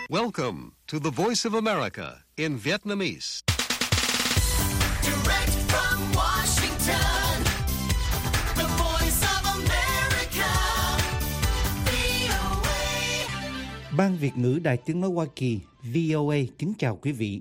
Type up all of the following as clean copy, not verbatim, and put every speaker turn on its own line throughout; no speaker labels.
Welcome to the Voice of America in Vietnamese.
Direct from Washington, the Voice of America, VOA.
Ban Việt ngữ Đài Tiếng nói Hoa Kỳ, VOA kính chào quý vị.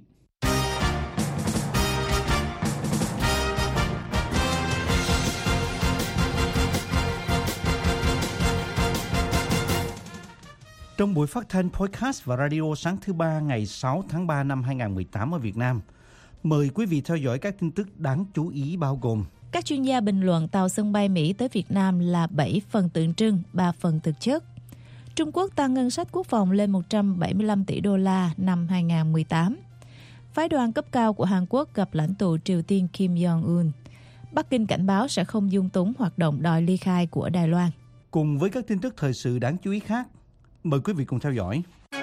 Trong buổi phát thanh podcast và radio sáng thứ Ba ngày 6 tháng 3 năm 2018 ở Việt Nam, mời quý vị theo dõi các tin tức đáng chú ý bao gồm:
các chuyên gia bình luận tàu sân bay Mỹ tới Việt Nam là 7 phần tượng trưng, 3 phần thực chất. Trung Quốc tăng ngân sách quốc phòng lên 175 tỷ đô la năm 2018. Phái đoàn cấp cao của Hàn Quốc gặp lãnh tụ Triều Tiên Kim Jong-un. Bắc Kinh cảnh báo sẽ không dung túng hoạt động đòi ly khai của Đài Loan.
Cùng với các tin tức thời sự đáng chú ý khác, mời quý vị cùng theo dõi.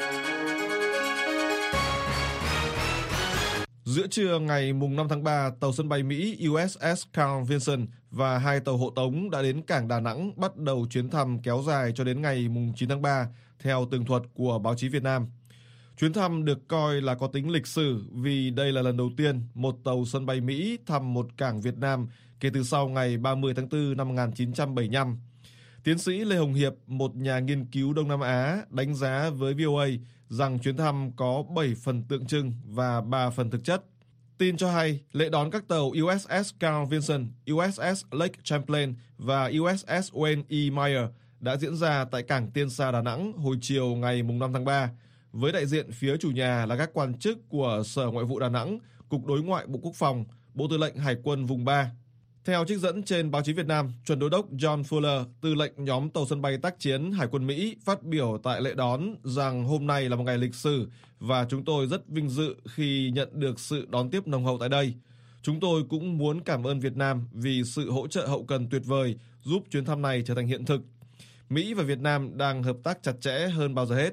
Giữa trưa ngày 5 tháng 3, tàu sân bay Mỹ USS Carl Vinson và 2 tàu hộ tống đã đến cảng Đà Nẵng bắt đầu chuyến thăm kéo dài cho đến ngày 9 tháng 3, theo tường thuật của báo chí Việt Nam. Chuyến thăm được coi là có tính lịch sử vì đây là lần đầu tiên một tàu sân bay Mỹ thăm một cảng Việt Nam kể từ sau ngày 30 tháng 4 năm 1975. Tiến sĩ Lê Hồng Hiệp, một nhà nghiên cứu Đông Nam Á, đánh giá với VOA rằng chuyến thăm có 7 phần tượng trưng và 3 phần thực chất. Tin cho hay, lễ đón các tàu USS Carl Vinson, USS Lake Champlain và USS Wayne E. Meyer đã diễn ra tại cảng Tiên Sa Đà Nẵng hồi chiều ngày 5 tháng 3, với đại diện phía chủ nhà là các quan chức của Sở Ngoại vụ Đà Nẵng, Cục Đối ngoại Bộ Quốc phòng, Bộ Tư lệnh Hải quân vùng 3. Theo trích dẫn trên báo chí Việt Nam, Chuẩn đô đốc John Fuller, tư lệnh nhóm tàu sân bay tác chiến Hải quân Mỹ, phát biểu tại lễ đón rằng hôm nay là một ngày lịch sử và chúng tôi rất vinh dự khi nhận được sự đón tiếp nồng hậu tại đây. Chúng tôi cũng muốn cảm ơn Việt Nam vì sự hỗ trợ hậu cần tuyệt vời giúp chuyến thăm này trở thành hiện thực. Mỹ và Việt Nam đang hợp tác chặt chẽ hơn bao giờ hết.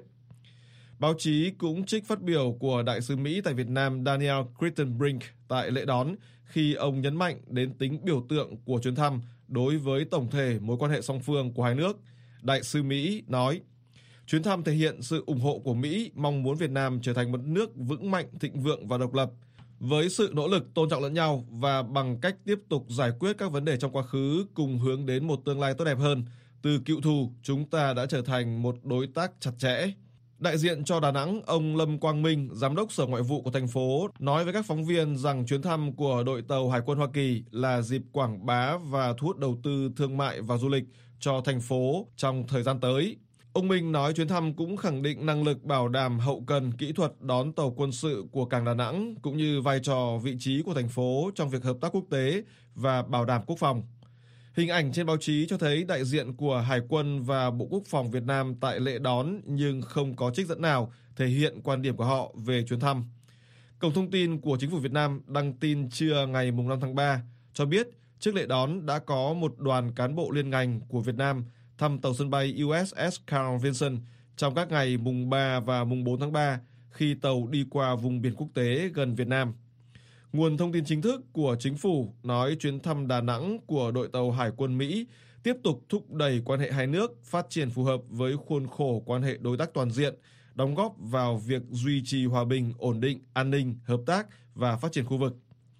Báo chí cũng trích phát biểu của Đại sứ Mỹ tại Việt Nam Daniel Crittenbrink tại lễ đón khi ông nhấn mạnh đến tính biểu tượng của chuyến thăm đối với tổng thể mối quan hệ song phương của hai nước. Đại sứ Mỹ nói, chuyến thăm thể hiện sự ủng hộ của Mỹ mong muốn Việt Nam trở thành một nước vững mạnh, thịnh vượng và độc lập, với sự nỗ lực tôn trọng lẫn nhau và bằng cách tiếp tục giải quyết các vấn đề trong quá khứ cùng hướng đến một tương lai tốt đẹp hơn. Từ cựu thù, chúng ta đã trở thành một đối tác chặt chẽ. Đại diện cho Đà Nẵng, ông Lâm Quang Minh, giám đốc Sở Ngoại vụ của thành phố, nói với các phóng viên rằng chuyến thăm của đội tàu Hải quân Hoa Kỳ là dịp quảng bá và thu hút đầu tư thương mại và du lịch cho thành phố trong thời gian tới. Ông Minh nói chuyến thăm cũng khẳng định năng lực bảo đảm hậu cần kỹ thuật đón tàu quân sự của cảng Đà Nẵng, cũng như vai trò vị trí của thành phố trong việc hợp tác quốc tế và bảo đảm quốc phòng. Hình ảnh trên báo chí cho thấy đại diện của Hải quân và Bộ Quốc phòng Việt Nam tại lễ đón nhưng không có trích dẫn nào thể hiện quan điểm của họ về chuyến thăm. Cổng thông tin của Chính phủ Việt Nam đăng tin trưa ngày 5 tháng 3 cho biết trước lễ đón đã có một đoàn cán bộ liên ngành của Việt Nam thăm tàu sân bay USS Carl Vinson trong các ngày mùng 3 và mùng 4 tháng 3 khi tàu đi qua vùng biển quốc tế gần Việt Nam. Nguồn thông tin chính thức của chính phủ nói chuyến thăm Đà Nẵng của đội tàu Hải quân Mỹ tiếp tục thúc đẩy quan hệ hai nước phát triển phù hợp với khuôn khổ quan hệ đối tác toàn diện, đóng góp vào việc duy trì hòa bình, ổn định, an ninh, hợp tác và phát triển khu vực.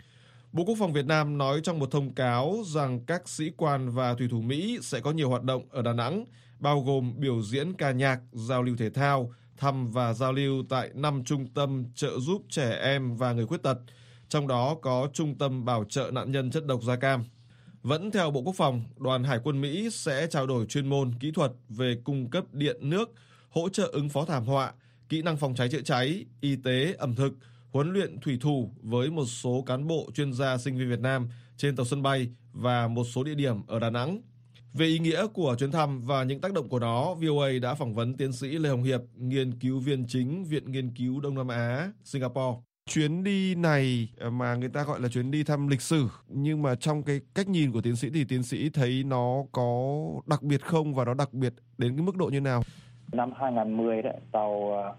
Bộ Quốc phòng Việt Nam nói trong một thông cáo rằng các sĩ quan và thủy thủ Mỹ sẽ có nhiều hoạt động ở Đà Nẵng, bao gồm biểu diễn ca nhạc, giao lưu thể thao, thăm và giao lưu tại 5 trung tâm trợ giúp trẻ em và người khuyết tật, trong đó có Trung tâm Bảo trợ nạn nhân chất độc da cam. Vẫn theo Bộ Quốc phòng, đoàn Hải quân Mỹ sẽ trao đổi chuyên môn, kỹ thuật về cung cấp điện nước, hỗ trợ ứng phó thảm họa, kỹ năng phòng cháy chữa cháy, y tế, ẩm thực, huấn luyện thủy thủ với một số cán bộ chuyên gia sinh viên Việt Nam trên tàu sân bay và một số địa điểm ở Đà Nẵng. Về ý nghĩa của chuyến thăm và những tác động của nó, VOA đã phỏng vấn tiến sĩ Lê Hồng Hiệp, nghiên cứu viên chính Viện Nghiên cứu Đông Nam Á, Singapore. Chuyến đi này mà người ta gọi là chuyến đi thăm lịch sử, nhưng mà trong cái cách nhìn của tiến sĩ thì tiến sĩ thấy nó có đặc biệt không và nó đặc biệt đến cái mức độ như nào?
Năm 2010 đấy, tàu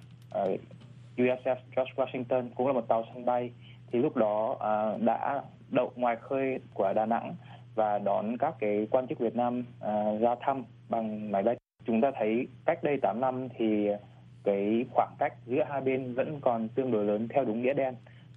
USS George Washington cũng là một tàu sân bay, thì lúc đó đã đậu ngoài khơi của Đà Nẵng và đón các cái quan chức Việt Nam ra thăm bằng máy bay. Chúng ta thấy cách đây 8 năm thì cái khoảng cách giữa hai bên vẫn còn tương đối lớn theo đúng nghĩa đen.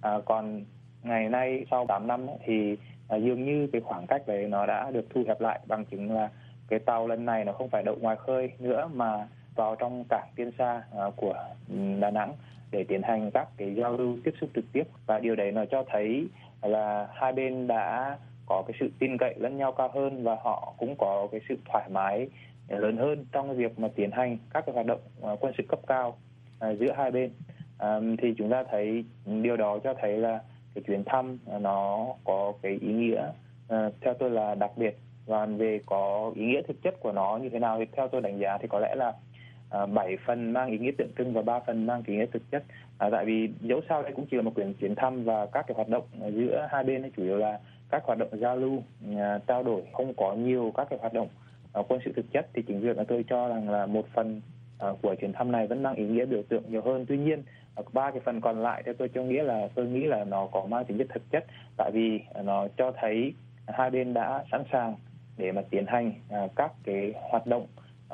Còn ngày nay sau 8 năm ấy, thì dường như cái khoảng cách đấy nó đã được thu hẹp lại, bằng chứng là cái tàu lần này nó không phải đậu ngoài khơi nữa mà vào trong cảng Tiên Sa của Đà Nẵng để tiến hành các cái giao lưu tiếp xúc trực tiếp, và điều đấy nó cho thấy là hai bên đã có cái sự tin cậy lẫn nhau cao hơn, và họ cũng có cái sự thoải mái lớn hơn trong cái việc mà tiến hành các cái hoạt động quân sự cấp cao giữa hai bên. Thì chúng ta thấy điều đó cho thấy là cái chuyến thăm nó có cái ý nghĩa theo tôi là đặc biệt, và về có ý nghĩa thực chất của nó như thế nào thì theo tôi đánh giá thì có lẽ là 7 phần mang ý nghĩa tượng trưng và 3 phần mang ý nghĩa thực chất. Tại vì dẫu sao đây cũng chỉ là một chuyến thăm, và các cái hoạt động giữa hai bên chủ yếu là các hoạt động giao lưu, trao đổi, không có nhiều các cái hoạt động quân sự thực chất, thì chính việc là tôi cho rằng là một phần của chuyến thăm này vẫn mang ý nghĩa biểu tượng nhiều hơn. Tuy nhiên 3 cái phần còn lại theo tôi nghĩ là nó có mang tính chất thực chất, tại vì nó cho thấy hai bên đã sẵn sàng để mà tiến hành các cái hoạt động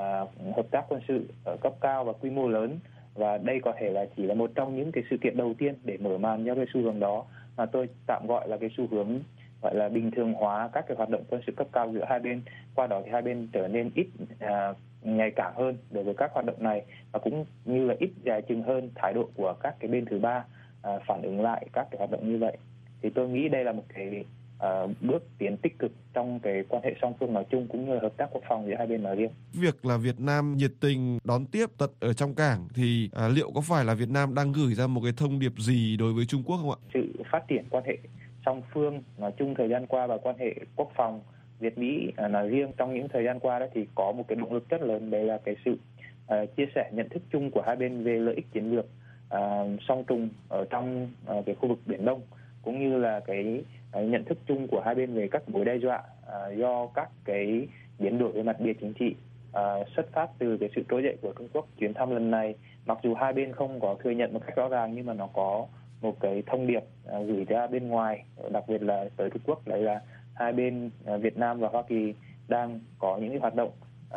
hợp tác quân sự ở cấp cao và quy mô lớn, và đây có thể là chỉ là một trong những cái sự kiện đầu tiên để mở màn cho cái xu hướng đó, mà tôi tạm gọi là cái xu hướng gọi là bình thường hóa các cái hoạt động quân sự cấp cao giữa hai bên. Qua đó thì hai bên trở nên ít nhạy cảm hơn đối với các hoạt động này, và cũng như là ít dè chừng hơn thái độ của các cái bên thứ ba phản ứng lại các cái hoạt động như vậy. Thì tôi nghĩ đây là một cái bước tiến tích cực trong cái quan hệ song phương nói chung, cũng như là hợp tác quốc phòng giữa hai bên nói riêng.
Việc là Việt Nam nhiệt tình đón tiếp tận ở trong cảng thì liệu có phải là Việt Nam đang gửi ra một cái thông điệp gì đối với Trung Quốc không ạ?
Sự phát triển quan hệ song phương nói chung thời gian qua và quan hệ quốc phòng Việt Mỹ nói riêng trong những thời gian qua đó thì có một cái động lực rất lớn, đấy là cái sự chia sẻ nhận thức chung của hai bên về lợi ích chiến lược song trùng ở trong cái khu vực Biển Đông, cũng như là cái nhận thức chung của hai bên về các mối đe dọa do các cái biến đổi về mặt địa chính trị xuất phát từ cái sự trỗi dậy của Trung Quốc. Chuyến thăm lần này mặc dù hai bên không có thừa nhận một cách rõ ràng, nhưng mà nó có một cái thông điệp gửi ra bên ngoài, đặc biệt là tới Trung Quốc, đấy là hai bên Việt Nam và Hoa Kỳ đang có những cái hoạt động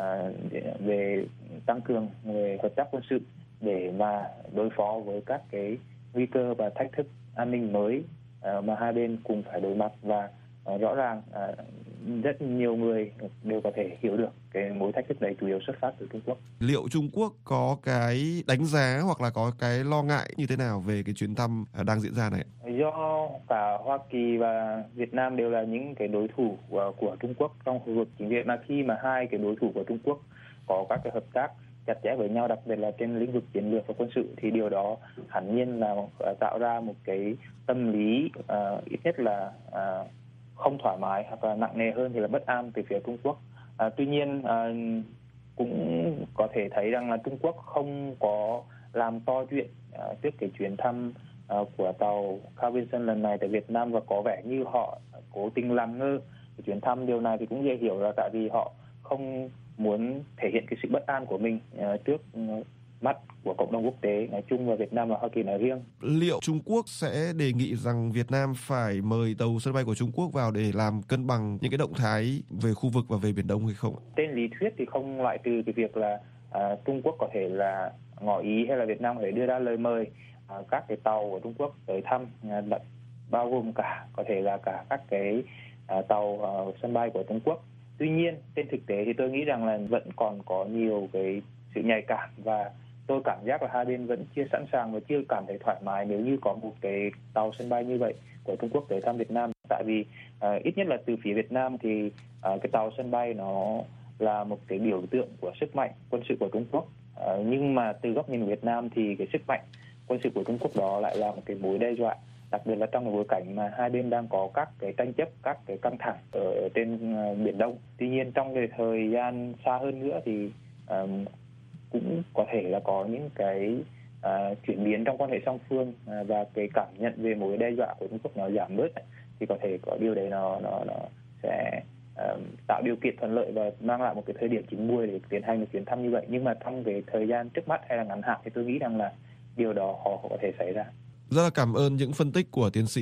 về tăng cường về hợp tác quân sự để mà đối phó với các cái nguy cơ và thách thức an ninh mới mà hai bên cùng phải đối mặt. Và rõ ràng rất nhiều người đều có thể hiểu được cái mối thách thức đấy chủ yếu xuất phát từ Trung Quốc.
Liệu Trung Quốc có cái đánh giá hoặc là có cái lo ngại như thế nào về cái chuyến thăm đang diễn ra này?
Do cả Hoa Kỳ và Việt Nam đều là những cái đối thủ của Trung Quốc trong khu vực, chính vì mà khi mà hai cái đối thủ của Trung Quốc có các cái hợp tác chặt chẽ với nhau, đặc biệt là trên lĩnh vực chiến lược và quân sự, thì điều đó hẳn nhiên là tạo ra một cái tâm lý ít nhất là không thoải mái, hoặc là nặng nề hơn thì là bất an từ phía Trung Quốc. Tuy nhiên cũng có thể thấy rằng là Trung Quốc không có làm to chuyện trước cái chuyến thăm của tàu Carl Vinson lần này tại Việt Nam, và có vẻ như họ cố tình làm ngơ cái chuyến thăm. Điều này thì cũng dễ hiểu, là tại vì họ không muốn thể hiện cái sự bất an của mình trước mắt của cộng đồng quốc tế nói chung và Việt Nam và Hoa Kỳ nói riêng.
Liệu Trung Quốc sẽ đề nghị rằng Việt Nam phải mời tàu sân bay của Trung Quốc vào để làm cân bằng những cái động thái về khu vực và về Biển Đông hay không?
Trên lý thuyết thì không loại trừ cái việc là Trung Quốc có thể là ngỏ ý, hay là Việt Nam có thể đưa ra lời mời các cái tàu của Trung Quốc tới thăm, bao gồm cả có thể là cả các cái tàu sân bay của Trung Quốc. Tuy nhiên trên thực tế thì tôi nghĩ rằng là vẫn còn có nhiều cái sự nhạy cảm, và tôi cảm giác là hai bên vẫn chưa sẵn sàng và chưa cảm thấy thoải mái nếu như có một cái tàu sân bay như vậy của Trung Quốc tới thăm Việt Nam. Tại vì ít nhất là từ phía Việt Nam thì cái tàu sân bay nó là một cái biểu tượng của sức mạnh quân sự của Trung Quốc, nhưng mà từ góc nhìn của Việt Nam thì cái sức mạnh quân sự của Trung Quốc đó lại là một cái mối đe dọa, đặc biệt là trong cái bối cảnh mà hai bên đang có các cái tranh chấp, các cái căng thẳng ở trên Biển Đông. Tuy nhiên trong cái thời gian xa hơn nữa thì cũng có thể là có những cái chuyển biến trong quan hệ song phương, và cái cảm nhận về mối đe dọa của Trung Quốc nó giảm bớt, thì có thể có điều đấy nó sẽ tạo điều kiện thuận lợi và mang lại một cái thời điểm chín muồi để tiến hành một chuyến thăm như vậy. Nhưng mà trong cái thời gian trước mắt hay là ngắn hạn thì tôi nghĩ rằng là điều đó họ có thể xảy ra.
Rất là cảm ơn những phân tích của tiến sĩ ạ.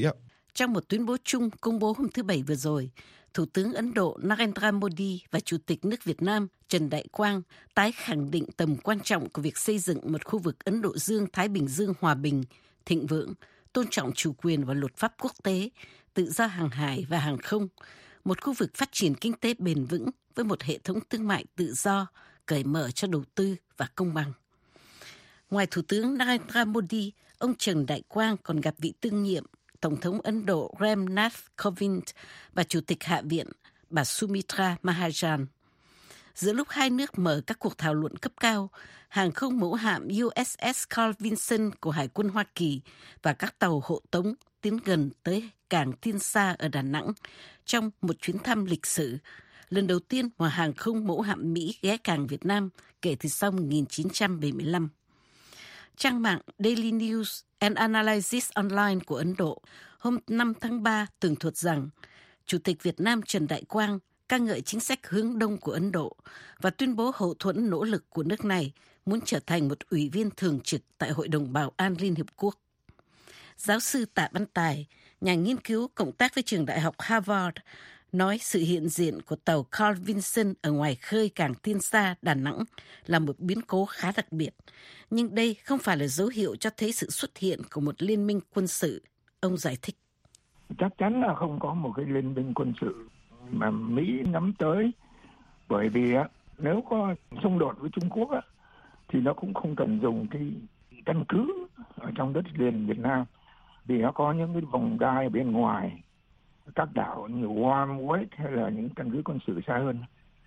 Trong một tuyên bố chung công bố hôm thứ Bảy vừa rồi, Thủ tướng Ấn Độ Narendra Modi và Chủ tịch nước Việt Nam Trần Đại Quang tái khẳng định tầm quan trọng của việc xây dựng một khu vực Ấn Độ Dương-Thái Bình Dương hòa bình, thịnh vượng, tôn trọng chủ quyền và luật pháp quốc tế, tự do hàng hải và hàng không, một khu vực phát triển kinh tế bền vững với một hệ thống thương mại tự do, cởi mở cho đầu tư và công bằng. Ngoài Thủ tướng Narendra Modi, ông Trần Đại Quang còn gặp vị đương nhiệm Tổng thống Ấn Độ Ram Nath Kovind và Chủ tịch Hạ viện bà Sumitra Mahajan. Giữa lúc hai nước mở các cuộc thảo luận cấp cao, hàng không mẫu hạm USS Carl Vinson của Hải quân Hoa Kỳ và các tàu hộ tống tiến gần tới cảng Tiên Sa ở Đà Nẵng trong một chuyến thăm lịch sử, lần đầu tiên mà hàng không mẫu hạm Mỹ ghé cảng Việt Nam kể từ sau 1975. Trang mạng Daily News and Analysis Online của Ấn Độ hôm 5 tháng 3 tường thuật rằng Chủ tịch Việt Nam Trần Đại Quang ca ngợi chính sách hướng đông của Ấn Độ và tuyên bố hậu thuẫn nỗ lực của nước này muốn trở thành một ủy viên thường trực tại Hội đồng Bảo an Liên Hiệp Quốc. Giáo sư Tạ Văn Tài, nhà nghiên cứu cộng tác với trường đại học Harvard, nói sự hiện diện của tàu Carl Vinson ở ngoài khơi cảng Tiên Sa, Đà Nẵng là một biến cố khá đặc biệt. Nhưng đây không phải là dấu hiệu cho thấy sự xuất hiện của một liên minh quân sự. Ông giải thích.
Chắc chắn là không có một cái liên minh quân sự mà Mỹ nhắm tới. Bởi vì nếu có xung đột với Trung Quốc thì nó cũng không cần dùng cái căn cứ ở trong đất liền Việt Nam. Vì nó có những cái vòng đai bên ngoài, các đảo như Guam, Wake hay là những căn cứ quân sự xa hơn.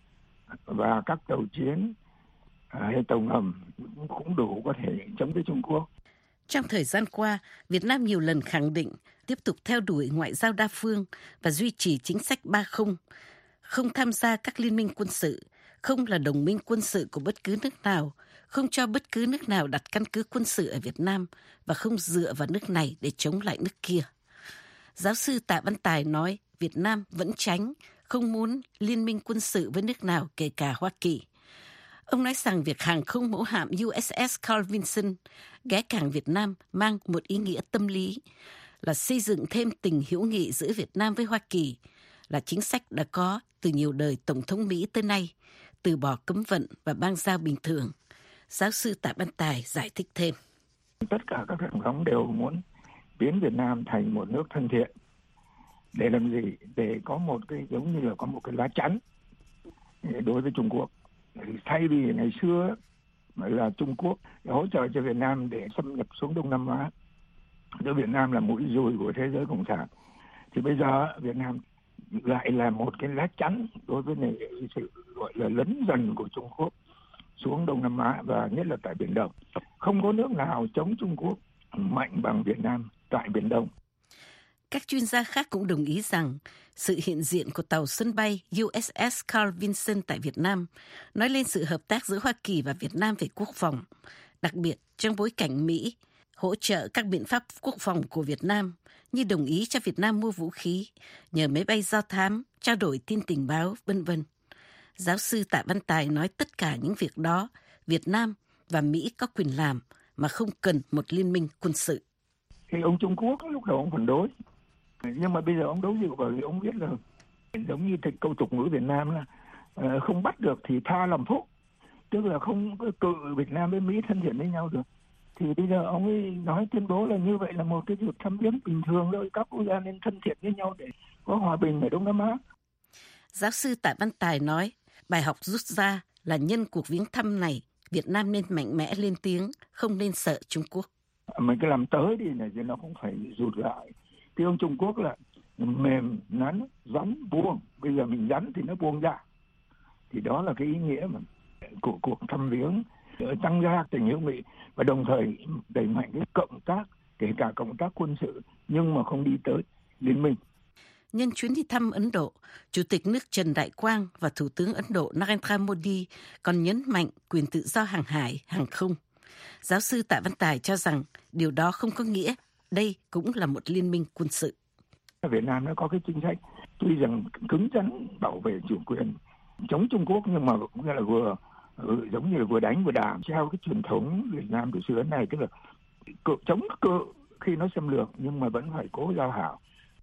Và các tàu chiến hay tàu ngầm cũng đủ có thể chống tới Trung Quốc.
Trong thời gian qua, Việt Nam nhiều lần khẳng định tiếp tục theo đuổi ngoại giao đa phương và duy trì chính sách 3-0, không tham gia các liên minh quân sự, không là đồng minh quân sự của bất cứ nước nào, không cho bất cứ nước nào đặt căn cứ quân sự ở Việt Nam và không dựa vào nước này để chống lại nước kia. Giáo sư Tạ Văn Tài nói Việt Nam vẫn tránh, không muốn liên minh quân sự với nước nào kể cả Hoa Kỳ. Ông nói rằng việc hàng không mẫu hạm USS Carl Vinson ghé cảng Việt Nam mang một ý nghĩa tâm lý là xây dựng thêm tình hữu nghị giữa Việt Nam với Hoa Kỳ, là chính sách đã có từ nhiều đời Tổng thống Mỹ tới nay, từ bỏ cấm vận và bang giao bình thường. Giáo sư Tạ Văn Tài giải thích thêm.
Tất cả các tổng thống đều muốn biến Việt Nam thành một nước thân thiện. Để làm gì? Để có một cái giống như là có một cái lá chắn đối với Trung Quốc. Thay vì ngày xưa là Trung Quốc hỗ trợ cho Việt Nam để xâm nhập xuống Đông Nam Á, cho Việt Nam là mũi dùi của thế giới cộng sản, thì bây giờ Việt Nam lại là một cái lá chắn đối với sự gọi là lấn dần của Trung Quốc xuống Đông Nam Á và nhất là tại Biển Đông. Không có nước nào chống Trung Quốc mạnh bằng Việt Nam tại Biển Đông.
Các chuyên gia khác cũng đồng ý rằng sự hiện diện của tàu sân bay USS Carl Vinson tại Việt Nam nói lên sự hợp tác giữa Hoa Kỳ và Việt Nam về quốc phòng, đặc biệt trong bối cảnh Mỹ hỗ trợ các biện pháp quốc phòng của Việt Nam như đồng ý cho Việt Nam mua vũ khí, nhờ máy bay do thám, trao đổi tin tình báo, v.v. Giáo sư Tạ Văn Tài nói tất cả những việc đó Việt Nam và Mỹ có quyền làm mà không cần một liên minh quân sự.
Thì ông Trung Quốc lúc đầu ông phản đối, nhưng mà bây giờ ông đấu dịu bởi vì ông biết là giống như câu tục ngữ Việt Nam là không bắt được thì tha làm phúc, tức là không cự Việt Nam với Mỹ thân thiện với nhau được. Thì bây giờ ông ấy nói tuyên bố là như vậy là một cái việc thăm viếng bình thường thôi, các quốc gia nên thân thiện với nhau để có hòa bình ở Đông Nam Á.
Giáo sư Tạ Văn Tài nói bài học rút ra là nhân cuộc viếng thăm này, Việt Nam nên mạnh mẽ lên tiếng, không nên sợ Trung Quốc.
Mình cứ làm tới đi này thì nó cũng phải rụt lại. Thì ông Trung Quốc là mềm, nắn, rắn, buông. Bây giờ mình rắn thì nó buông ra. Thì đó là cái ý nghĩa mà của cuộc thăm viếng, tăng gia tình hữu nghị và đồng thời đẩy mạnh cái cộng tác, kể cả cộng tác quân sự, nhưng mà không đi tới liên minh.
Nhân chuyến đi thăm Ấn Độ, Chủ tịch nước Trần Đại Quang và Thủ tướng Ấn Độ Narendra Modi còn nhấn mạnh quyền tự do hàng hải, hàng không. Giáo sư Tạ Văn Tài cho rằng điều đó không có nghĩa đây cũng là một liên minh quân sự.
Việt Nam nó có cái chính sách tuy rằng cứng rắn bảo vệ chủ quyền chống Trung Quốc, nhưng mà cũng là giống như là vừa đánh vừa đàm, theo cái truyền thống Việt Nam từ xưa đến nay, tức là chống cự khi nó xâm lược nhưng mà vẫn phải cố giao hảo.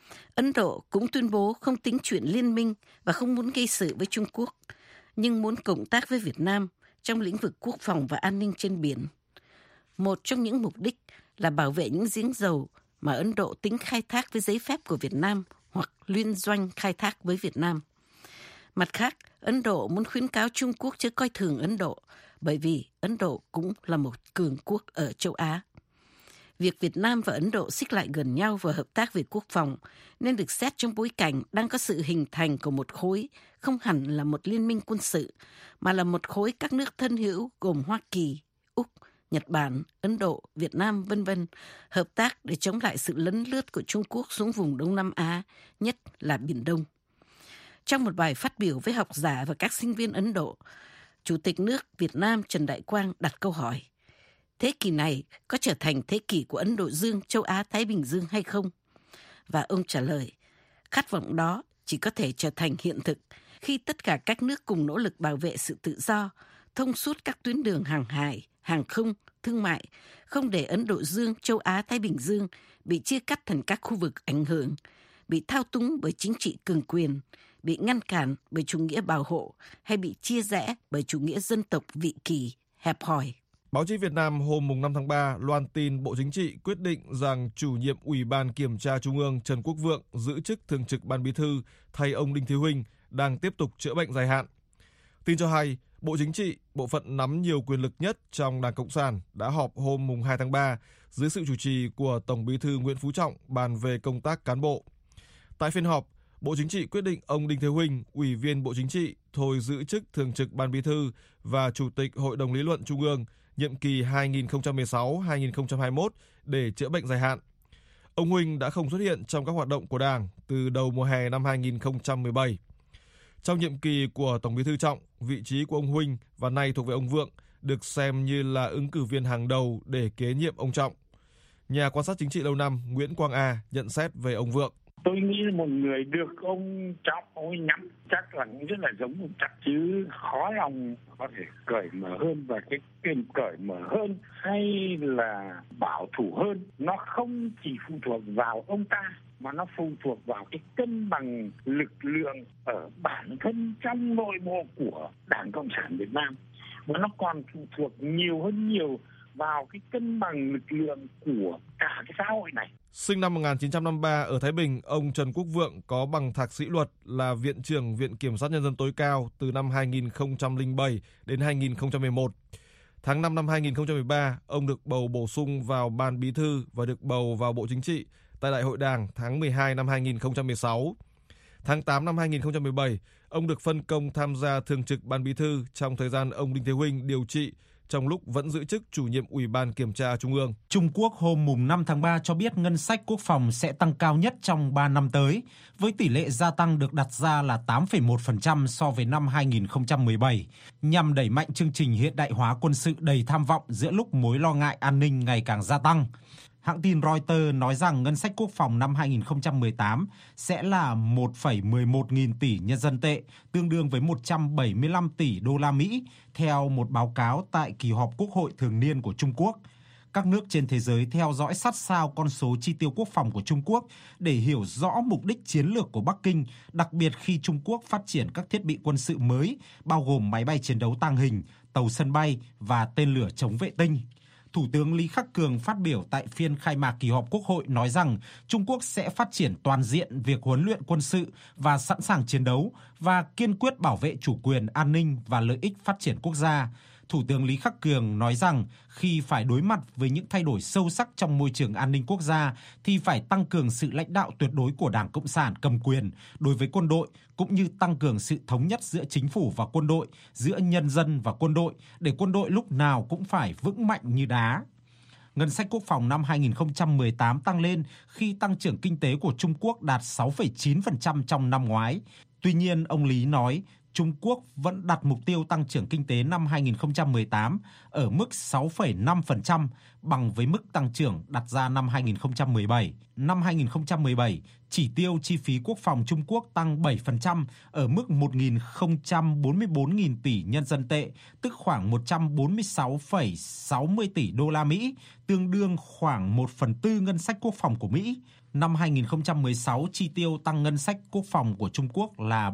Ấn Độ cũng tuyên bố không tính chuyện liên minh và không muốn gây sự với Trung Quốc, nhưng muốn cộng tác với Việt Nam trong lĩnh vực quốc phòng và an ninh trên biển. Một trong những mục đích là bảo vệ những giếng dầu mà Ấn Độ tính khai thác với giấy phép của Việt Nam hoặc liên doanh khai thác với Việt Nam. Mặt khác, Ấn Độ muốn khuyến cáo Trung Quốc chớ coi thường Ấn Độ, bởi vì Ấn Độ cũng là một cường quốc ở châu Á. Việc Việt Nam và Ấn Độ xích lại gần nhau và hợp tác về quốc phòng nên được xét trong bối cảnh đang có sự hình thành của một khối không hẳn là một liên minh quân sự, mà là một khối các nước thân hữu gồm Hoa Kỳ, Úc, Nhật Bản, Ấn Độ, Việt Nam, v.v. hợp tác để chống lại sự lấn lướt của Trung Quốc xuống vùng Đông Nam Á, nhất là Biển Đông. Trong một bài phát biểu với học giả và các sinh viên Ấn Độ, Chủ tịch nước Việt Nam Trần Đại Quang đặt câu hỏi: thế kỷ này có trở thành thế kỷ của Ấn Độ Dương, châu Á, Thái Bình Dương hay không? Và ông trả lời, khát vọng đó chỉ có thể trở thành hiện thực khi tất cả các nước cùng nỗ lực bảo vệ sự tự do, thông suốt các tuyến đường hàng hải, hàng không, thương mại, không để Ấn Độ Dương, châu Á, Thái Bình Dương bị chia cắt thành các khu vực ảnh hưởng, bị thao túng bởi chính trị cường quyền, bị ngăn cản bởi chủ nghĩa bảo hộ hay bị chia rẽ bởi chủ nghĩa dân tộc vị kỳ, hẹp hòi.
Báo chí Việt Nam hôm 5 tháng 3 loan tin Bộ Chính trị quyết định rằng chủ nhiệm Ủy ban Kiểm tra Trung ương Trần Quốc Vượng giữ chức Thường trực Ban Bí thư thay ông Đinh Thế Huynh đang tiếp tục chữa bệnh dài hạn. Tin cho hay, Bộ Chính trị, bộ phận nắm nhiều quyền lực nhất trong Đảng Cộng sản, đã họp hôm 2 tháng 3 dưới sự chủ trì của Tổng Bí thư Nguyễn Phú Trọng bàn về công tác cán bộ. Tại phiên họp, Bộ Chính trị quyết định ông Đinh Thế Huynh, Ủy viên Bộ Chính trị, thôi giữ chức Thường trực Ban Bí thư và Chủ tịch Hội đồng Lý luận Trung ương nhiệm kỳ 2016-2021 để chữa bệnh dài hạn. Ông Huynh đã không xuất hiện trong các hoạt động của Đảng từ đầu mùa hè năm 2017. Trong nhiệm kỳ của Tổng Bí thư Trọng, vị trí của ông Huynh và nay thuộc về ông Vượng được xem như là ứng cử viên hàng đầu để kế nhiệm ông Trọng. Nhà quan sát chính trị lâu năm Nguyễn Quang A nhận xét về ông Vượng.
Tôi nghĩ là một người được ông Trọng, ông ấy nhắm chắc là cũng rất là giống ông Trọng, chứ khó lòng có thể cởi mở hơn, và cái quyền cởi mở hơn hay là bảo thủ hơn nó không chỉ phụ thuộc vào ông ta, mà nó phụ thuộc vào cái cân bằng lực lượng ở bản thân trong nội bộ của Đảng Cộng sản Việt Nam, và nó còn phụ thuộc nhiều hơn nhiều vào cái cân bằng lực lượng của cả cái xã hội này.
Sinh năm 1953 ở Thái Bình, ông Trần Quốc Vượng có bằng thạc sĩ luật, là Viện trưởng Viện Kiểm sát Nhân dân tối cao từ năm 2007 đến 2011. Tháng 5 năm 2013, ông được bầu bổ sung vào Ban Bí thư và được bầu vào Bộ Chính trị tại Đại hội Đảng tháng 12 năm 2016. Tháng 8 năm 2017, ông được phân công tham gia thường trực Ban Bí thư trong thời gian ông Đinh Thế Huynh điều trị, trong lúc vẫn giữ chức chủ nhiệm Ủy ban Kiểm tra Trung ương.
Trung Quốc hôm 5 tháng 3 cho biết ngân sách quốc phòng sẽ tăng cao nhất trong 3 năm tới, với tỷ lệ gia tăng được đặt ra là 8,1% so với năm 2017, nhằm đẩy mạnh chương trình hiện đại hóa quân sự đầy tham vọng giữa lúc mối lo ngại an ninh ngày càng gia tăng. Hãng tin Reuters nói rằng ngân sách quốc phòng năm 2018 sẽ là 1,11 nghìn tỷ nhân dân tệ, tương đương với 175 tỷ đô la Mỹ, theo một báo cáo tại kỳ họp Quốc hội thường niên của Trung Quốc. Các nước trên thế giới theo dõi sát sao con số chi tiêu quốc phòng của Trung Quốc để hiểu rõ mục đích chiến lược của Bắc Kinh, đặc biệt khi Trung Quốc phát triển các thiết bị quân sự mới, bao gồm máy bay chiến đấu tàng hình, tàu sân bay và tên lửa chống vệ tinh. Thủ tướng Lý Khắc Cường phát biểu tại phiên khai mạc kỳ họp Quốc hội nói rằng Trung Quốc sẽ phát triển toàn diện việc huấn luyện quân sự và sẵn sàng chiến đấu và kiên quyết bảo vệ chủ quyền, an ninh và lợi ích phát triển quốc gia. Thủ tướng Lý Khắc Cường nói rằng khi phải đối mặt với những thay đổi sâu sắc trong môi trường an ninh quốc gia thì phải tăng cường sự lãnh đạo tuyệt đối của Đảng Cộng sản cầm quyền đối với quân đội, cũng như tăng cường sự thống nhất giữa chính phủ và quân đội, giữa nhân dân và quân đội, để quân đội lúc nào cũng phải vững mạnh như đá. Ngân sách quốc phòng năm 2018 tăng lên khi tăng trưởng kinh tế của Trung Quốc đạt 6,9% trong năm ngoái. Tuy nhiên, ông Lý nói, Trung Quốc vẫn đặt mục tiêu tăng trưởng kinh tế năm 2018 ở mức 6,5%, bằng với mức tăng trưởng đặt ra năm 2017. Năm 2017, Chỉ tiêu chi phí quốc phòng Trung Quốc tăng 7% ở mức 1.044.000 tỷ nhân dân tệ, tức khoảng 146,60 tỷ đô la Mỹ, tương đương khoảng 1/4 ngân sách quốc phòng của Mỹ. Năm 2016, chi tiêu tăng ngân sách quốc phòng của Trung Quốc là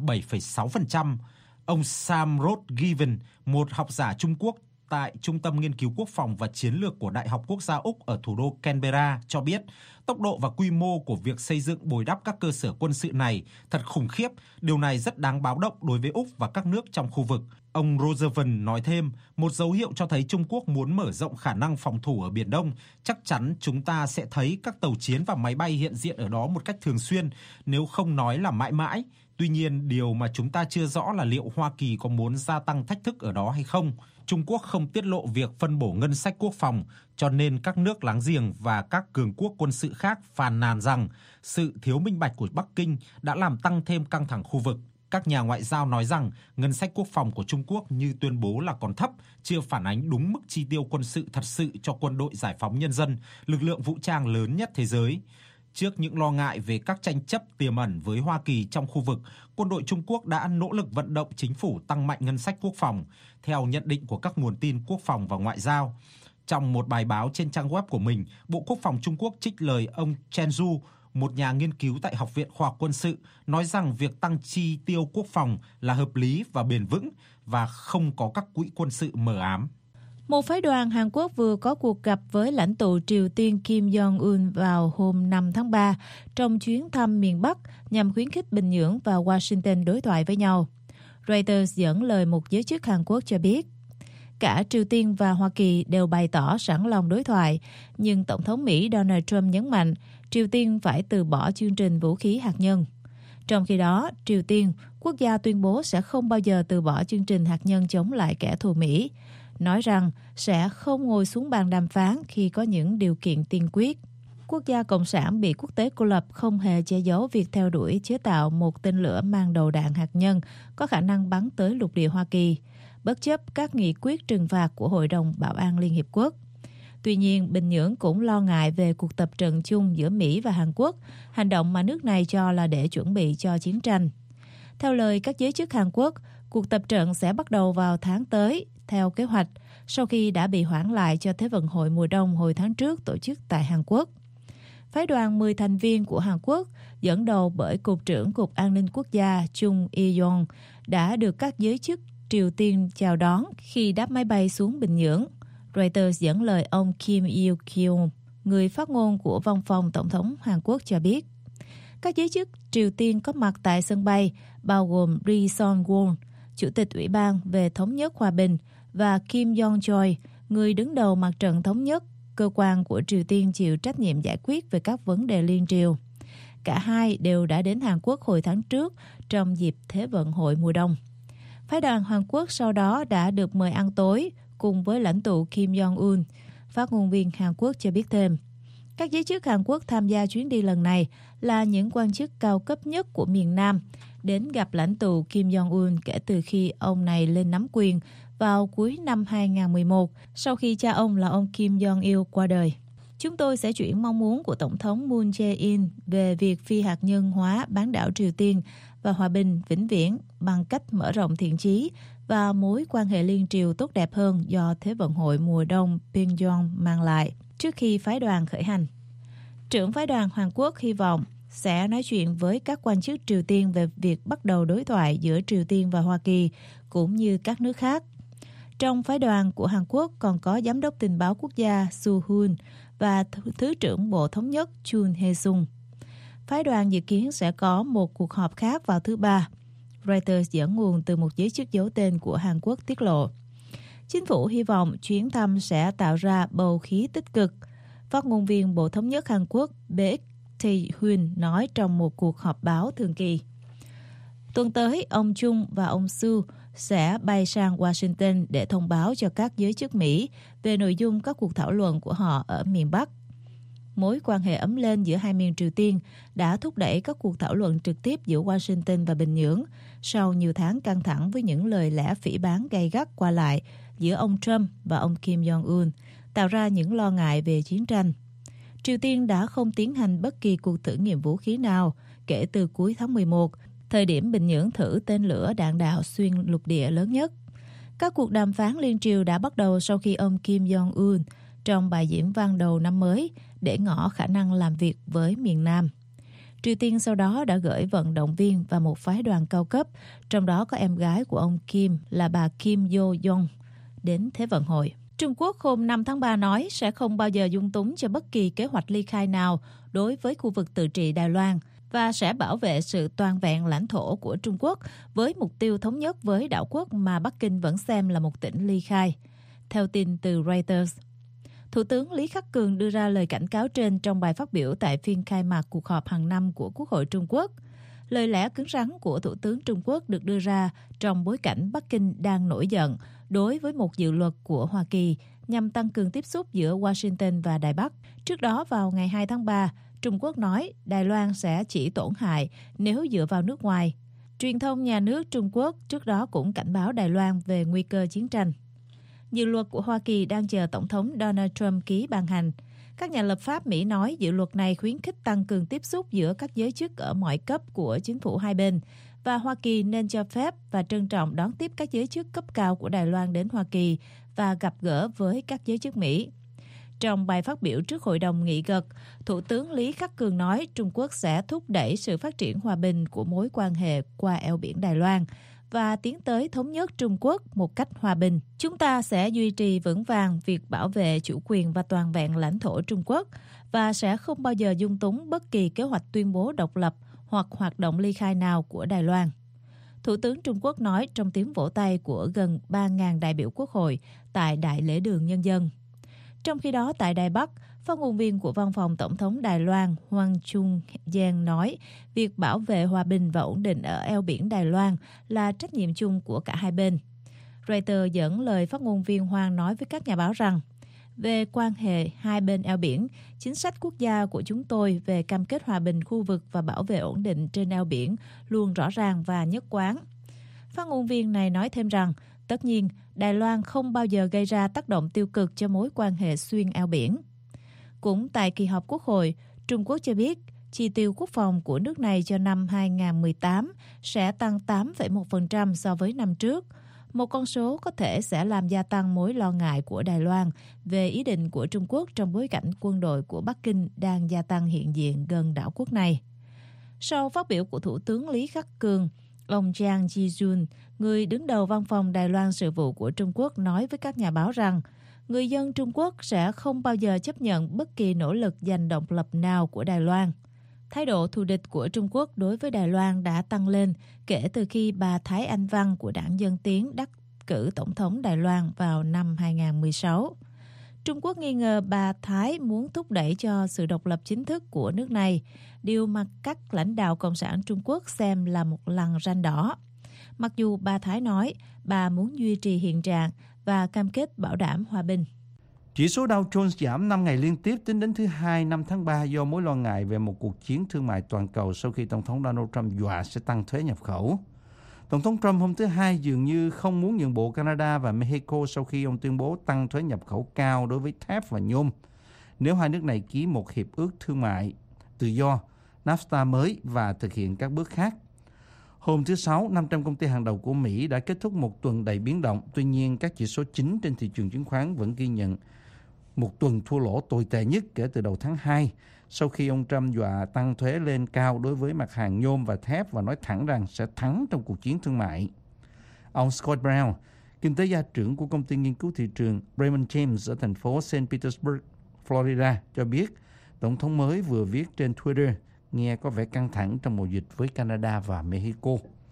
7,6%. Ông Sam Roth-Given, một học giả Trung Quốc tại Trung tâm Nghiên cứu Quốc phòng và Chiến lược của Đại học Quốc gia Úc ở thủ đô Canberra cho biết, tốc độ và quy mô của việc xây dựng bồi đắp các cơ sở quân sự này thật khủng khiếp. Điều này rất đáng báo động đối với Úc và các nước trong khu vực. Ông Roosevelt nói thêm, một dấu hiệu cho thấy Trung Quốc muốn mở rộng khả năng phòng thủ ở Biển Đông. Chắc chắn chúng ta sẽ thấy các tàu chiến và máy bay hiện diện ở đó một cách thường xuyên, nếu không nói là mãi mãi. Tuy nhiên, điều mà chúng ta chưa rõ là liệu Hoa Kỳ có muốn gia tăng thách thức ở đó hay không. Trung Quốc không tiết lộ việc phân bổ ngân sách quốc phòng, cho nên các nước láng giềng và các cường quốc quân sự khác phàn nàn rằng sự thiếu minh bạch của Bắc Kinh đã làm tăng thêm căng thẳng khu vực. Các nhà ngoại giao nói rằng ngân sách quốc phòng của Trung Quốc như tuyên bố là còn thấp, chưa phản ánh đúng mức chi tiêu quân sự thật sự cho Quân đội Giải phóng Nhân dân, lực lượng vũ trang lớn nhất thế giới. Trước những lo ngại về các tranh chấp tiềm ẩn với Hoa Kỳ trong khu vực, quân đội Trung Quốc đã nỗ lực vận động chính phủ tăng mạnh ngân sách quốc phòng, theo nhận định của các nguồn tin quốc phòng và ngoại giao. Trong một bài báo trên trang web của mình, Bộ Quốc phòng Trung Quốc trích lời ông Chen Zhu, một nhà nghiên cứu tại Học viện Khoa học Quân sự, nói rằng việc tăng chi tiêu quốc phòng là hợp lý và bền vững và không có các quỹ quân sự mờ ám.
Một phái đoàn Hàn Quốc vừa có cuộc gặp với lãnh tụ Triều Tiên Kim Jong-un vào hôm 5 tháng 3 trong chuyến thăm miền Bắc nhằm khuyến khích Bình Nhưỡng và Washington đối thoại với nhau. Reuters dẫn lời một giới chức Hàn Quốc cho biết, cả Triều Tiên và Hoa Kỳ đều bày tỏ sẵn lòng đối thoại, nhưng Tổng thống Mỹ Donald Trump nhấn mạnh Triều Tiên phải từ bỏ chương trình vũ khí hạt nhân. Trong khi đó, Triều Tiên, quốc gia tuyên bố sẽ không bao giờ từ bỏ chương trình hạt nhân chống lại kẻ thù Mỹ, nói rằng sẽ không ngồi xuống bàn đàm phán khi có những điều kiện tiên quyết. Quốc gia Cộng sản bị quốc tế cô lập không hề che giấu việc theo đuổi chế tạo một tên lửa mang đầu đạn hạt nhân có khả năng bắn tới lục địa Hoa Kỳ, bất chấp các nghị quyết trừng phạt của Hội đồng Bảo an Liên Hiệp Quốc. Tuy nhiên, Bình Nhưỡng cũng lo ngại về cuộc tập trận chung giữa Mỹ và Hàn Quốc, hành động mà nước này cho là để chuẩn bị cho chiến tranh. Theo lời các giới chức Hàn Quốc, cuộc tập trận sẽ bắt đầu vào tháng tới, theo kế hoạch, sau khi đã bị hoãn lại cho Thế vận hội mùa đông hồi tháng trước tổ chức tại Hàn Quốc. Phái đoàn 10 thành viên của Hàn Quốc, dẫn đầu bởi Cục trưởng Cục An ninh Quốc gia Chung Il-yong, đã được các giới chức Triều Tiên chào đón khi đáp máy bay xuống Bình Nhưỡng. Reuters dẫn lời ông Kim Il-kyung, người phát ngôn của Văn phòng Tổng thống Hàn Quốc cho biết, các giới chức Triều Tiên có mặt tại sân bay, bao gồm Ri Son-won, Chủ tịch Ủy ban về Thống nhất Hòa bình, và Kim Yong-chol, người đứng đầu Mặt trận Thống nhất, cơ quan của Triều Tiên chịu trách nhiệm giải quyết về các vấn đề liên triều. Cả hai đều đã đến Hàn Quốc hồi tháng trước trong dịp Thế vận hội mùa đông. Phái đoàn Hàn Quốc sau đó đã được mời ăn tối cùng với lãnh tụ Kim Jong-un. Phát ngôn viên Hàn Quốc cho biết thêm, các giới chức Hàn Quốc tham gia chuyến đi lần này là những quan chức cao cấp nhất của miền Nam, đến gặp lãnh tụ Kim Jong-un kể từ khi ông này lên nắm quyền vào cuối năm 2011, sau khi cha ông là ông Kim Jong-il qua đời. Chúng tôi sẽ chuyển mong muốn của Tổng thống Moon Jae-in về việc phi hạt nhân hóa bán đảo Triều Tiên và hòa bình vĩnh viễn bằng cách mở rộng thiện chí và mối quan hệ liên triều tốt đẹp hơn do Thế vận hội mùa đông Pyongyang mang lại trước khi phái đoàn khởi hành. Trưởng phái đoàn Hàn Quốc hy vọng sẽ nói chuyện với các quan chức Triều Tiên về việc bắt đầu đối thoại giữa Triều Tiên và Hoa Kỳ cũng như các nước khác. Trong phái đoàn của Hàn Quốc còn có Giám đốc Tình báo Quốc gia Su Hun và Thứ trưởng Bộ Thống nhất Chun Hae-sung. Phái đoàn dự kiến sẽ có một cuộc họp khác vào thứ Ba. Reuters dẫn nguồn từ một giới chức giấu tên của Hàn Quốc tiết lộ. Chính phủ hy vọng chuyến thăm sẽ tạo ra bầu khí tích cực. Phát ngôn viên Bộ Thống nhất Hàn Quốc Baek Tae-hyun nói trong một cuộc họp báo thường kỳ. Tuần tới, ông Chung và ông Su sẽ bay sang Washington để thông báo cho các giới chức Mỹ về nội dung các cuộc thảo luận của họ ở miền Bắc. Mối quan hệ ấm lên giữa hai miền Triều Tiên đã thúc đẩy các cuộc thảo luận trực tiếp giữa Washington và Bình Nhưỡng sau nhiều tháng căng thẳng với những lời lẽ phỉ báng gay gắt qua lại giữa ông Trump và ông Kim Jong-un, tạo ra những lo ngại về chiến tranh. Triều Tiên đã không tiến hành bất kỳ cuộc thử nghiệm vũ khí nào kể từ cuối tháng 11, thời điểm Bình Nhưỡng thử tên lửa đạn đạo xuyên lục địa lớn nhất. Các cuộc đàm phán liên triều đã bắt đầu sau khi ông Kim Jong-un trong bài diễn văn đầu năm mới để ngỏ khả năng làm việc với miền Nam. Triều Tiên sau đó đã gửi vận động viên và một phái đoàn cao cấp, trong đó có em gái của ông Kim là bà Kim Yo-jong, đến Thế vận hội. Trung Quốc hôm 5 tháng 3 nói sẽ không bao giờ dung túng cho bất kỳ kế hoạch ly khai nào đối với khu vực tự trị Đài Loan và sẽ bảo vệ sự toàn vẹn lãnh thổ của Trung Quốc với mục tiêu thống nhất với đảo quốc mà Bắc Kinh vẫn xem là một tỉnh ly khai. Theo tin từ Reuters, Thủ tướng Lý Khắc Cường đưa ra lời cảnh cáo trên trong bài phát biểu tại phiên khai mạc cuộc họp hàng năm của Quốc hội Trung Quốc. Lời lẽ cứng rắn của Thủ tướng Trung Quốc được đưa ra trong bối cảnh Bắc Kinh đang nổi giận đối với một dự luật của Hoa Kỳ nhằm tăng cường tiếp xúc giữa Washington và Đài Bắc. Trước đó vào ngày 2 tháng 3, Trung Quốc nói Đài Loan sẽ chỉ tổn hại nếu dựa vào nước ngoài. Truyền thông nhà nước Trung Quốc trước đó cũng cảnh báo Đài Loan về nguy cơ chiến tranh. Dự luật của Hoa Kỳ đang chờ Tổng thống Donald Trump ký ban hành. Các nhà lập pháp Mỹ nói dự luật này khuyến khích tăng cường tiếp xúc giữa các giới chức ở mọi cấp của chính phủ hai bên và Hoa Kỳ nên cho phép và trân trọng đón tiếp các giới chức cấp cao của Đài Loan đến Hoa Kỳ và gặp gỡ với các giới chức Mỹ. Trong bài phát biểu trước Hội đồng Nghị gật, Thủ tướng Lý Khắc Cường nói Trung Quốc sẽ thúc đẩy sự phát triển hòa bình của mối quan hệ qua eo biển Đài Loan và tiến tới thống nhất Trung Quốc một cách hòa bình. Chúng ta sẽ duy trì vững vàng việc bảo vệ chủ quyền và toàn vẹn lãnh thổ Trung Quốc và sẽ không bao giờ dung túng bất kỳ kế hoạch tuyên bố độc lập hoặc hoạt động ly khai nào của Đài Loan. Thủ tướng Trung Quốc nói trong tiếng vỗ tay của gần 3.000 đại biểu Quốc hội tại Đại lễ đường Nhân dân. Trong khi đó, tại Đài Bắc, phát ngôn viên của Văn phòng Tổng thống Đài Loan Hoàng Trung Giang nói việc bảo vệ hòa bình và ổn định ở eo biển Đài Loan là trách nhiệm chung của cả hai bên. Reuters dẫn lời phát ngôn viên Hoàng nói với các nhà báo rằng về quan hệ hai bên eo biển, chính sách quốc gia của chúng tôi về cam kết hòa bình khu vực và bảo vệ ổn định trên eo biển luôn rõ ràng và nhất quán. Phát ngôn viên này nói thêm rằng, tất nhiên, Đài Loan không bao giờ gây ra tác động tiêu cực cho mối quan hệ xuyên eo biển. Cũng tại kỳ họp Quốc hội, Trung Quốc cho biết chi tiêu quốc phòng của nước này cho năm 2018 sẽ tăng 8,1% so với năm trước. Một con số có thể sẽ làm gia tăng mối lo ngại của Đài Loan về ý định của Trung Quốc trong bối cảnh quân đội của Bắc Kinh đang gia tăng hiện diện gần đảo quốc này. Sau phát biểu của Thủ tướng Lý Khắc Cường, ông Jiang Jijun, người đứng đầu văn phòng Đài Loan sự vụ của Trung Quốc nói với các nhà báo rằng người dân Trung Quốc sẽ không bao giờ chấp nhận bất kỳ nỗ lực giành độc lập nào của Đài Loan. Thái độ thù địch của Trung Quốc đối với Đài Loan đã tăng lên kể từ khi bà Thái Anh Văn của đảng Dân Tiến đắc cử tổng thống Đài Loan vào năm 2016. Trung Quốc nghi ngờ bà Thái muốn thúc đẩy cho sự độc lập chính thức của nước này, điều mà các lãnh đạo Cộng sản Trung Quốc xem là một lằn ranh đỏ. Mặc dù bà Thái nói bà muốn duy trì hiện trạng và cam kết bảo đảm hòa bình.
Chỉ số Dow Jones giảm 5 ngày liên tiếp tính đến thứ Hai 5 tháng 3 do mối lo ngại về một cuộc chiến thương mại toàn cầu sau khi Tổng thống Donald Trump dọa sẽ tăng thuế nhập khẩu. Tổng thống Trump hôm thứ Hai dường như không muốn nhượng bộ Canada và Mexico sau khi ông tuyên bố tăng thuế nhập khẩu cao đối với thép và nhôm nếu hai nước này ký một hiệp ước thương mại tự do, NAFTA mới và thực hiện các bước khác. Hôm thứ Sáu, 500 công ty hàng đầu của Mỹ đã kết thúc một tuần đầy biến động. Tuy nhiên, các chỉ số chính trên thị trường chứng khoán vẫn ghi nhận một tuần thua lỗ tồi tệ nhất kể từ đầu tháng 2, sau khi ông Trump dọa tăng thuế lên cao đối với mặt hàng nhôm và thép và nói thẳng rằng sẽ thắng trong cuộc chiến thương mại. Ông Scott Brown, kinh tế gia trưởng của công ty nghiên cứu thị trường Raymond James ở thành phố St. Petersburg, Florida, cho biết Tổng thống mới vừa viết trên Twitter nghe có vẻ căng thẳng trong mùa dịch với Canada và Mexico.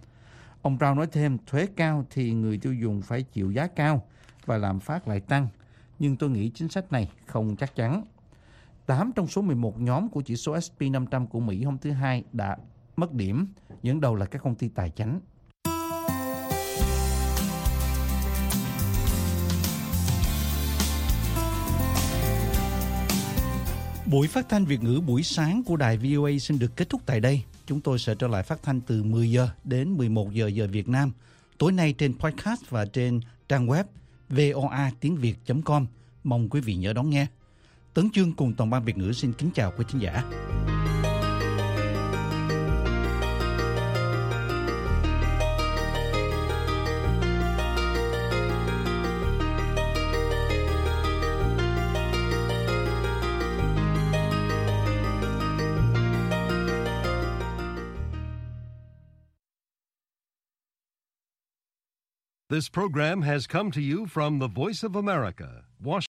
Ông Brown nói thêm, thuế cao thì người tiêu dùng phải chịu giá cao và lạm phát lại tăng. Nhưng tôi nghĩ chính sách này không chắc chắn. 8 trong số 11 nhóm của chỉ số S&P 500 của Mỹ hôm thứ Hai đã mất điểm, dẫn đầu là các công ty tài chánh. Buổi phát thanh Việt ngữ buổi sáng của đài VOA xin được kết thúc tại đây. Chúng tôi sẽ trở lại phát thanh từ 10 giờ đến 11 giờ giờ Việt Nam, tối nay trên podcast và trên trang web voa.tiếng Việt.com. Mong quý vị nhớ đón nghe. Tấn Chương cùng toàn ban Việt ngữ xin kính chào quý thính giả.
This program has come to you from the Voice of America, Washington.